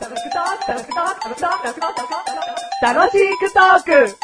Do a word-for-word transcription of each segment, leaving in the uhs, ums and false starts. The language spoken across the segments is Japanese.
楽しくトーク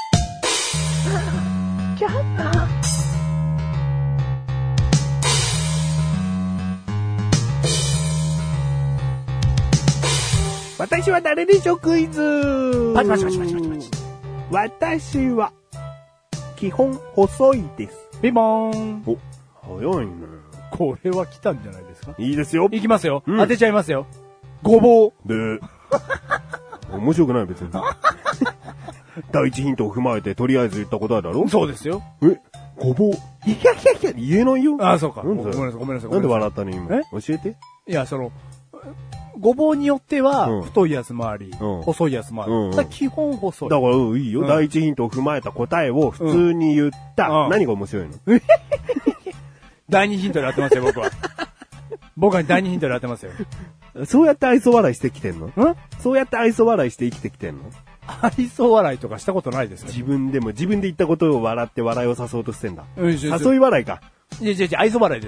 私は誰でしょクイズ。 パチパチパチパチパチパチ。 私は基本細いです。 ピンポーン。 お、早いね。 これは来たんじゃないですか。 いいですよ。 いきますよ、 うん、 当てちゃいますよ。ごぼうで面白くない別に第一ヒントを踏まえてとりあえず言った答えだろ。 そうですよ。 え、ごぼういやいやいや言えないよ。 ああ、そうか。 なんでごめんなさいごめんなさい。 なんで笑ったの今。 え教えて。 いや、そのごぼうによっては、 うん、 太いやつもあり、うん、細いやつもある。うんうん、だから基本細い。 だから、いいよ、うん。第一ヒントを踏まえた答えを普通に言った。うん、何が面白いの第二ヒントで当てますよ、僕は。僕は第二ヒントで当てますよ。 そうやって愛想笑いしてきてんの？ ん？ そうやって愛想笑いして生きてきてんの？ 愛想笑いとかしたことないですね。 自分でも、自分で言ったことを笑って笑いを誘おうとしてんだ。 うん、 誘い笑いか。 いやいやいや、愛想笑いです。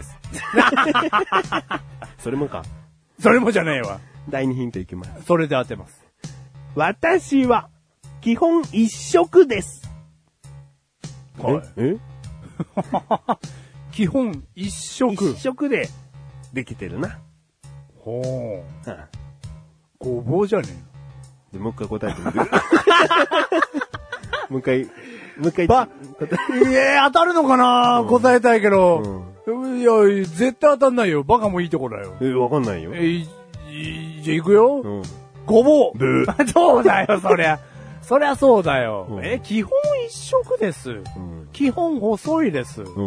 それもか。 それもじゃねえわ。 第二ヒントいきます。 それで当てます。 私は、基本一色です。 はい、 え基本一色。 一色でできてるな。 ほう。 はあ、 ごぼうじゃねえの。でもう一回答えてみる。もう一回、もう一回。 ば、えー、当たるのかな、うん、答えたいけど。うん、いや、絶対当たんないよ。バカもいいとこだよ。 えー、わかんないよ。 えー、じゃあ行くよ。うん、ごぼう。 ブー。そうだよ、そりゃ。そりゃそうだよ。うん、え、基本一色です。うん、基本細いです。うん、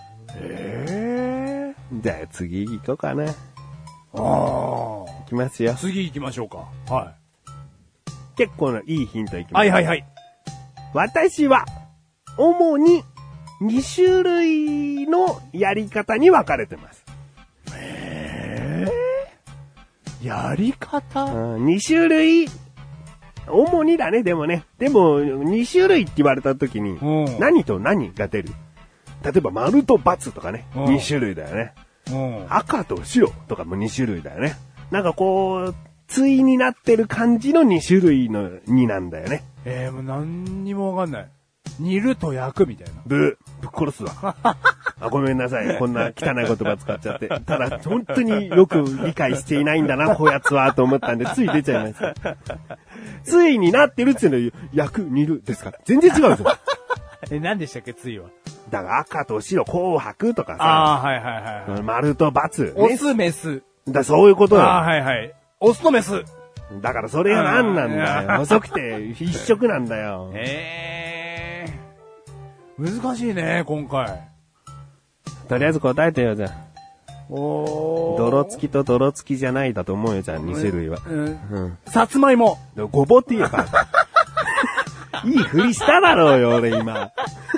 えー。じゃあ次行こうかな。ああ。 行きますよ。 次行きましょうか。はい。 結構ないいヒントいきます。 はいはいはい。 私は、主にに種類のやり方に分かれてます。 へー。やり方？ うん、に種類、主にだね、でもね。でも、に種類って言われた時に、うん、何と何が出る？例えば、丸と×とかね、うん、に種類だよね。うん、赤と白とかもに種類だよね。なんかこう、対になってる感じのに種類のになんだよね。 えー、もう何にもわかんない。煮ると焼くみたいな。 ぶ、ぶっ殺すわ。あ、ごめんなさい。こんな汚い言葉使っちゃって。ただ、本当によく理解していないんだな、こやつは、と思ったんで、つい出ちゃいました。ついになってるっていうのは、焼く、煮るですから。全然違うぞ。 え、何でしたっけ、ついは。 だから赤と白、紅白とかさ。 ああ、はいはいはい。 丸と×。 オス、メス。 だ、そういうことだ。 ああ、はいはい。オスとメス。 だからそれが何なんだよ。細くて一色なんだよ。 へえー。難しいね、今回。 とりあえず答えてよ、じゃあ。 おー。 泥付きと泥付きじゃないだと思うよ、じゃあ、に種類は。うん。 うん。さつまいも。 ごぼうって言えば。いいふりしただろうよ、俺今。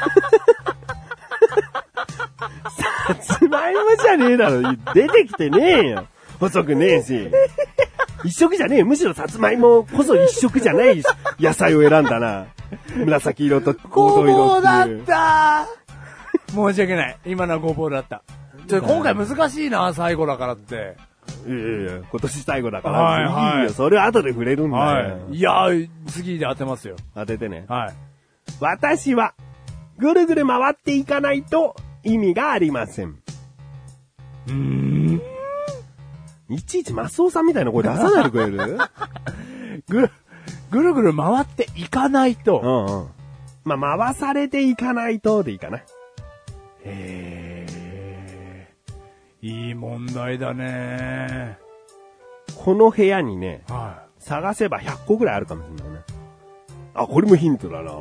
さつまいもじゃねえだろ。出てきてねえよ。細くねえし。一色じゃねえよ。むしろさつまいもこそ一色じゃない野菜を選んだな。紫色と黄土色っていう。 ごぼうだった申し訳ない。今のはごぼうだった。ちょ今回難しいな、最後だからって。 いやいやいや、今年最後だから。 はいはい。いいよ、 それ後で触れるんだよ。はい、 いや、次で当てますよ。 当ててね。 はい。 私は、ぐるぐる回っていかないと意味がありません。 うーん。 いちいちマスオさんみたいな声出さないでくれるぐ、ぐるぐる回っていかないと。 うんうん。まあ、回されていかないとでいいかな。 へー。いい問題だね。 この部屋にね、 はい、 探せばひゃっこぐらいあるかもしれないね。あ、これもヒントだな。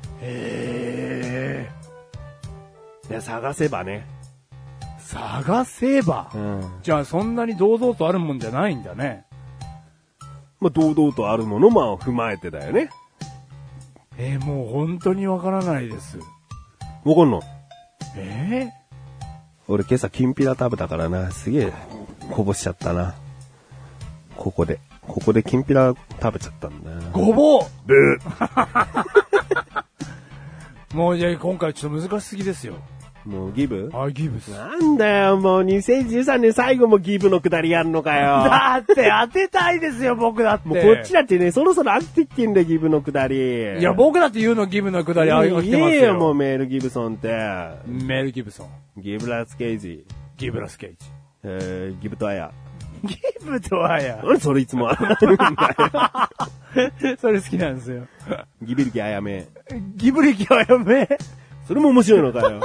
へー。いや、探せばね。 探せば、うん、じゃあそんなに堂々とあるもんじゃないんだね。 まあ、堂々とあるものも踏まえてだよね。 えー、もう本当にわからないです。 わかんない。 えー、 俺今朝きんぴら食べたからな、すげえこぼしちゃったな。ここで。ここできんぴら食べちゃったんだよ。 ごぼうブーもうじゃあ今回ちょっと難しすぎですよ。 もうギブあ、ギブス。 なんだよ、もうにせんじゅうさんねん最後もギブのくだりやんのかよ。 だって当てたいですよ、僕だって。 もうこっちだってね、そろそろ飽きてきてんだよ、ギブのくだり。 いや、僕だって言うのギブのくだり飽きてますよ。 いいよ、もうメールギブソンって。 メールギブソン。 ギブラスケージ。 ギブラスケージ。 えー、ギブとアヤ。 ギブとアヤ。 何それいつもあるんだよ。それ好きなんですよ。 ギビリキアヤメ。 ギブリキアヤメ。 それも面白いのかよ。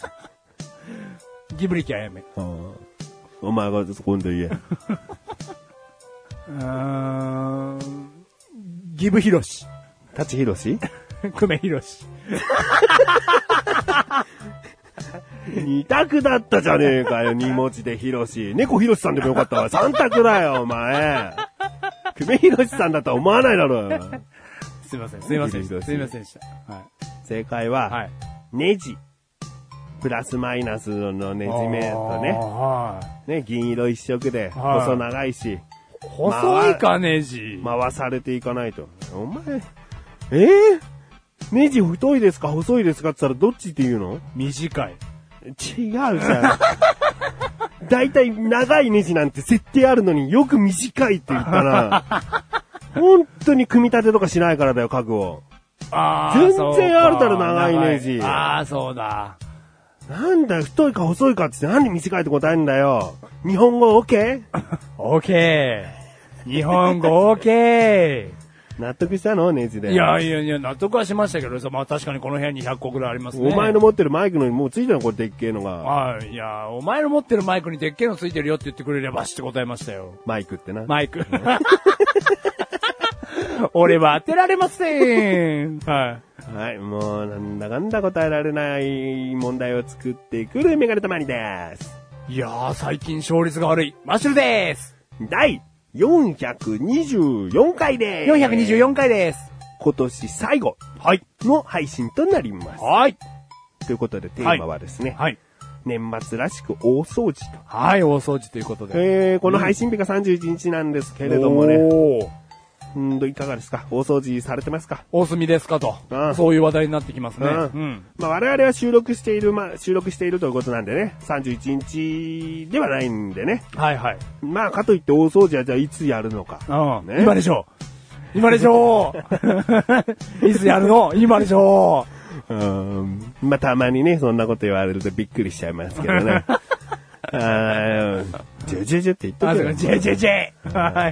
ギブリキアヤメ。 お前が今度言え。 うーん。ギブヒロシ。 タチヒロシクメヒロシ。 二択だったじゃねえかよ、二文字でヒロシ。猫ヒロシさんでもよかったわ。三択だよ、お前。クメヒロシさんだとは思わないだろ。 すいません、すいません。すいませんでした。はい。 正解は、はい、ネジ。プラスマイナスのネジ目とね。はい、ね、銀色一色で、細長いし。 細いか、ネジ。 回されていかないと。お前、えー、ネジ太いですか細いですかって言ったらどっちって言うの？ 短い。 違うじゃん。だいたい長いネジなんて設定あるのによく短いって言ったな。本当に組み立てとかしないからだよ、家具を。あ全然あるだろ、長いネジ。 ああ、そうだ。 なんだよ、太いか細いかってなんで短いって答えるんだよ。日本語 OK？OK。 日本語 OK。 納得したのネジで。 いやいやいや、納得はしましたけど、まあ確かにこの部屋にひゃっこぐらいありますね。 お前の持ってるマイクのにもうついてるのこれでっけえのが。 はい。いや、お前の持ってるマイクにでっけえのついてるよって言ってくれればして答えましたよ。 マイクってな。 マイク。俺は当てられません。はい。 はい。もう、なんだかんだ答えられない問題を作ってくるメガネたまにです。 いやー、最近勝率が悪い。マッシュルです。 第よんひゃくにじゅうよんかいです。 よんひゃくにじゅうよんかいです。 今年最後。 はい。 の配信となります。 はい。 ということでテーマはですね。 はい。はい、 年末らしく大掃除と。 はい、大掃除ということで。 えー、この配信日がさんじゅういちにちなんですけれどもね。おー。うんと、いかがですか？大掃除されてますか？ 大済みですかと。うん、そういう話題になってきますね。うん。うん、 まあ我々は収録している、まあ収録しているということなんでね、さんじゅういちにちではないんでね。 はいはい。 まあかといって大掃除はじゃあいつやるのか。 うん。ね、今でしょう。今でしょう。いつやるの？今でしょう。うん。まあたまにね、そんなこと言われるとびっくりしちゃいますけどね。あー、ジェジェジェって言ってるよ。 ジェジェジェはい。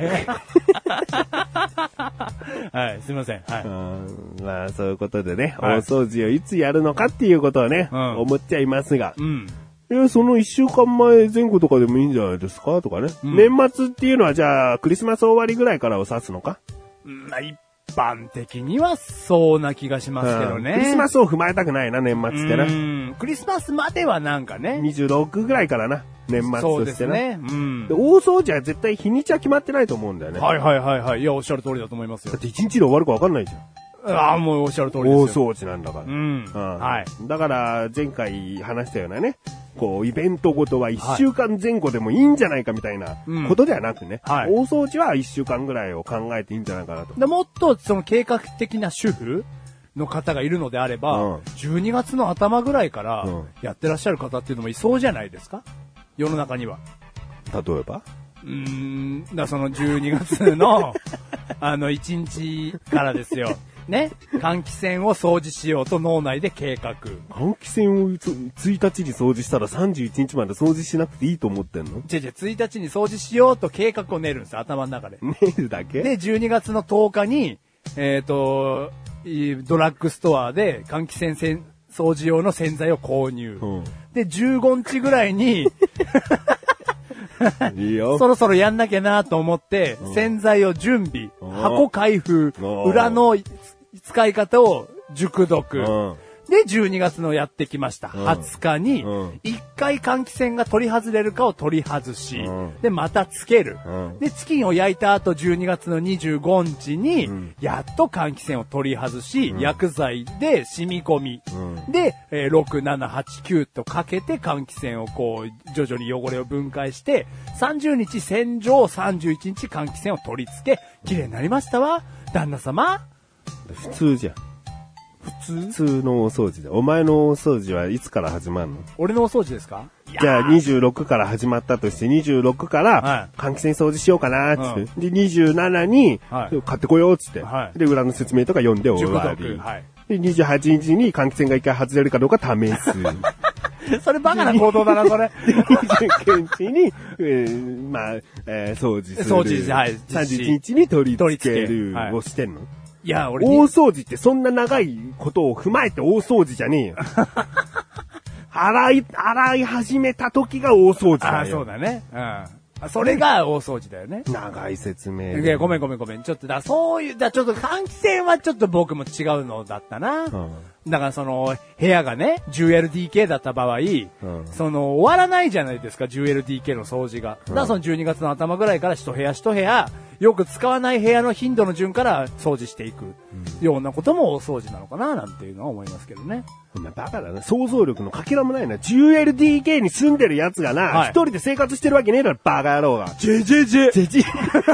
はい、すいません。はい。 うん、まあ、そういうことでね、はい、大掃除をいつやるのかっていうことをね、うん、思っちゃいますが。うん。え、その一週間前前後とかでもいいんじゃないですかとかね。うん、年末っていうのはじゃあ、クリスマス終わりぐらいからを指すのか？ まあ、一般的にはそうな気がしますけどね。 うん、クリスマスを踏まえたくないな、年末ってな。うん。 クリスマスまではなんかね。 にじゅうろくぐらいからな。年末としてな。 そうですね。うん。 大掃除は絶対日にちは決まってないと思うんだよね。 はいはいはいはい。いや、おっしゃる通りだと思いますよ。 だって一日で終わるか分かんないじゃん。 ああ、もうおっしゃる通りですよ。 大掃除なんだから。うん。うん、 はい。 だから、前回話したようなね、こう、イベントごとはいっしゅうかんぜん後でもいいんじゃないかみたいなことではなくね、うんはい、大掃除はいっしゅうかんぐらいを考えていいんじゃないかなと。 でもっと、その計画的な主婦の方がいるのであれば、うん、じゅうにがつの頭ぐらいからやってらっしゃる方っていうのもいそうじゃないですか？世の中には。 例えば？ うーん、だそのじゅうにがつの、あの、いちにちからですよ。ね。換気扇を掃除しようと脳内で計画。 換気扇をついたちに掃除したらさんじゅういちにちまで掃除しなくていいと思ってんの？ 違う違う、ついたちに掃除しようと計画を練るんですよ、頭の中で。 練るだけ？ で、じゅうにがつのとおかに、えっと、ドラッグストアで換気扇せん掃除用の洗剤を購入。うん、で、じゅうごにちぐらいに、いいよそろそろやんなきゃなと思って、うん、洗剤を準備、箱開封、裏の使い方を熟読。うんで、じゅうにがつのやってきました。うん、はつかに、いっかい換気扇が取り外れるかを取り外し、うん、で、またつける、うん。で、チキンを焼いた後、じゅうにがつのにじゅうごにちに、うん、やっと換気扇を取り外し、うん、薬剤で染み込み、うん、で、えー、ろく、なな、はち、きゅうとかけて換気扇をこう、徐々に汚れを分解して、さんじゅうにち洗浄、さんじゅういちにち換気扇を取り付け、綺麗になりましたわ、旦那様。 普通じゃん。 通普通の大掃除で。お前の大掃除はいつから始まるの？ 俺のお掃除ですか？ じゃあにじゅうろくから始まったとしてにじゅうろくから換気扇掃除しようかなーって、うん、でにじゅうななに買ってこようっつって、はい、で裏の説明とか読んで終わり、はい、でにじゅうはちにちに換気扇が一回外れるかどうか試す。 それバカな行動だな、それ。 にじゅうくにちに、えー、まあ、えー、掃除する。 掃除、はい。 さんじゅういちにちに取り付けるをしてんの？ いや、俺。 大掃除ってそんな長いことを踏まえて大掃除じゃねえよ。洗い、洗い始めた時が大掃除だよ。 あ、そうだね。うん。それが大掃除だよね。 長い説明。 いや、ごめんごめんごめん。ちょっとだ、そういう、だ、ちょっと換気扇はちょっと僕も違うのだったな。うん、だからその、部屋がね、じゅうエルディーケー だった場合、うん、その、終わらないじゃないですか、じゅうエルディーケー の掃除が。だからそのじゅうにがつの頭ぐらいから一部屋一部屋、よく使わない部屋の頻度の順から掃除していくようなことも大掃除なのかな、なんていうのは思いますけどね。 お前バカだな。想像力のかけらもないな。じゅうエルディーケー に住んでる奴がな、一、はい、人で生活してるわけねえだろ、バカ野郎が。 ジェジェジェ。 ジェジェ。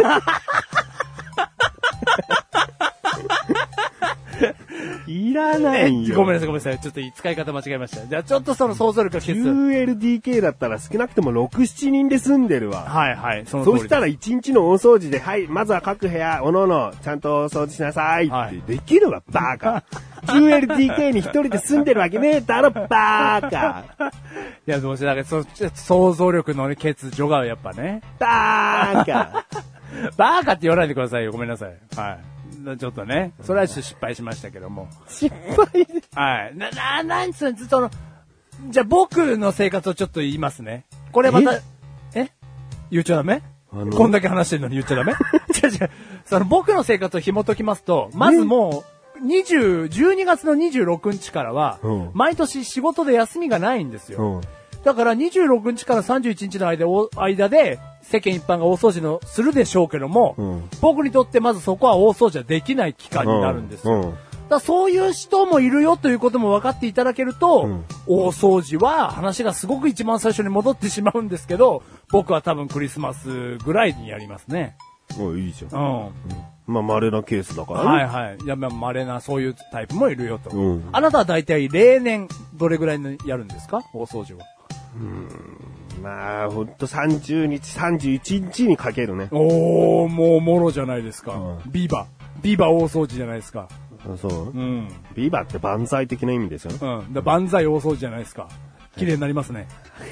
いらないよ。 ごめんなさいごめんなさい。ちょっと使い方間違えました。じゃあちょっとその想像力を消す。 じゅうエルディーケー だったら少なくともろく、ななにんで住んでるわ。 はいはい。 その通り。そしたらいちにちの大掃除で、はい、まずは各部屋、おのおの、ちゃんと掃除しなさいって、はい、できるわ、バカ。じゅうエルディーケー に一人で住んでるわけねえだろ、バカ。 いや、どうしてだけど、想像力の欠如がやっぱね。 バカ。 バカって言わないでくださいよ。ごめんなさい。はい。ちょっとね、それは失敗しましたけども。 失敗はい。な、な、なんつうの、その、じゃあ僕の生活をちょっと言いますね。これまた、え, え言っちゃダメ？こんだけ話してるのに言っちゃダメ？違う違う。その僕の生活を紐解きますと、まずもう、にじゅう、じゅうにがつのにじゅうろくにちからは、毎年仕事で休みがないんですよ。だからにじゅうろくにちからさんじゅういちにちの間、間で、世間一般が大掃除のするでしょうけども、うん、僕にとってまずそこは大掃除はできない期間になるんですよ。うんうん、だそういう人もいるよということも分かっていただけると、うん、大掃除は話がすごく一番最初に戻ってしまうんですけど、僕は多分クリスマスぐらいにやりますね。 おいいじゃん。うん。うん、まあ稀なケースだからね。 はいはい。いやまあ稀なそういうタイプもいるよと。うん、あなたは大体例年どれぐらいにやるんですか？大掃除は。 うーんまあ、ほんとさんじゅうにち、さんじゅういちにちにかけるね。 おー、もうもろじゃないですか。うん、ビバ。ビバ大掃除じゃないですか。 そう、うん、ビバって万歳的な意味ですよね。 うん。だ万歳大掃除じゃないですか。綺麗になりますね。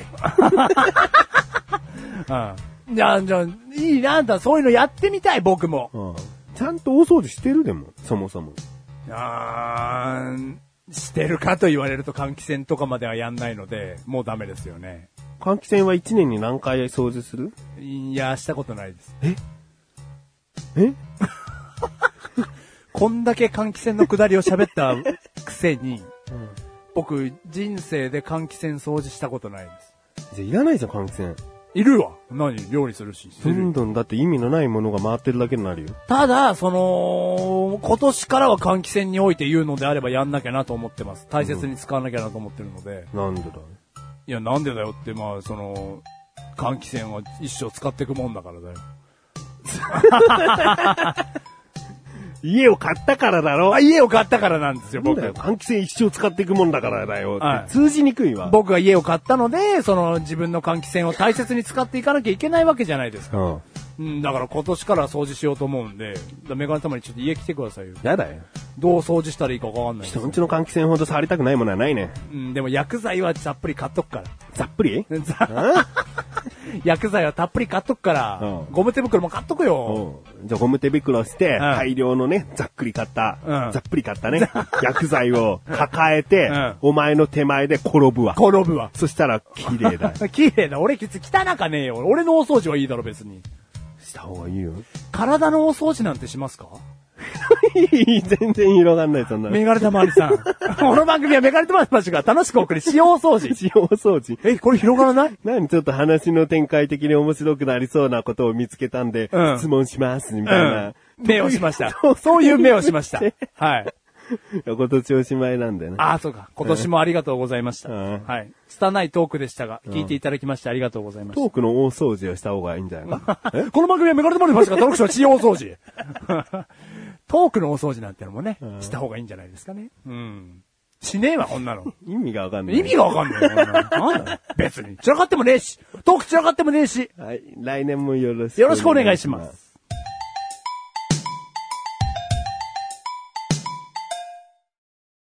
うん。じゃあ、じゃあ、いいな、だ、そういうのやってみたい、僕も。うん、 ちゃんと大掃除してるでも、そもそも。 あー、してるかと言われると換気扇とかまではやんないので、もうダメですよね。 換気扇はいちねんに何回掃除する？ いや、したことないです。 ええこんだけ換気扇の下りを喋ったくせに、うん、僕、人生で換気扇掃除したことないです。 じゃあいらないじゃん、換気扇。 いるわ。何料理するし。 どんどんだって意味のないものが回ってるだけになるよ。 ただ、その、今年からは換気扇において言うのであればやんなきゃなと思ってます。大切に使わなきゃなと思ってるので。 うん、なんでだいや、なんでだよって、まあ、その、換気扇は一生使っていくもんだからだよ。 家を買ったからだろ？ あ、家を買ったからなんですよ、僕。 換気扇一生使っていくもんだからだよって、はい、通じにくいわ。 僕が家を買ったので、その自分の換気扇を大切に使っていかなきゃいけないわけじゃないですか。うんうん、だから今年から掃除しようと思うんで、メガネたまにちょっと家来てくださいよ。 やだよ。 どう掃除したらいいかわかんない。 人んちの換気扇ほど触りたくないものはないね。 うん、でも薬剤はざっぷり買っとくから。 ざっぷり薬剤はたっぷり買っとくから、うん、ゴム手袋も買っとくよ。 うん、じゃあゴム手袋して、うん、大量のね、ざっくり買った、うん、ざっぷり買ったね、薬剤を抱えて、うん、お前の手前で転ぶわ。 転ぶわ。 そしたら綺麗だ。 綺麗だ。俺きつ汚かねえよ。俺の大掃除はいいだろ別に。 した方がいいよ。 体の大掃除なんてしますか？ いい、全然広がんない、そんな。 メガネたまりさん。この番組はメガネたまりましが楽しく送り、使用掃除。 使用掃除。 え、これ広がらない？ 何ちょっと話の展開的に面白くなりそうなことを見つけたんで、うん、質問します、みたいな、 うん。目をしました。そういう目をしました。はい。 今年おしまいなんだよね。 ああ、そうか。今年もありがとうございました。うん、はい。拙いトークでしたが、聞いていただきましてありがとうございました。 トークの大掃除をした方がいいんじゃないか。 この番組はメガネたまりましが楽しくは使用掃除。 トークのお掃除なんてのもね、した方がいいんじゃないですかね。うん。しねえわ、こんなの。 意味がわかんない。 意味がわかんないよ。なんだ別に。散らかってもねえし、トーク散らかってもねえし。 はい。来年もよろしく。 よろしくお願いします。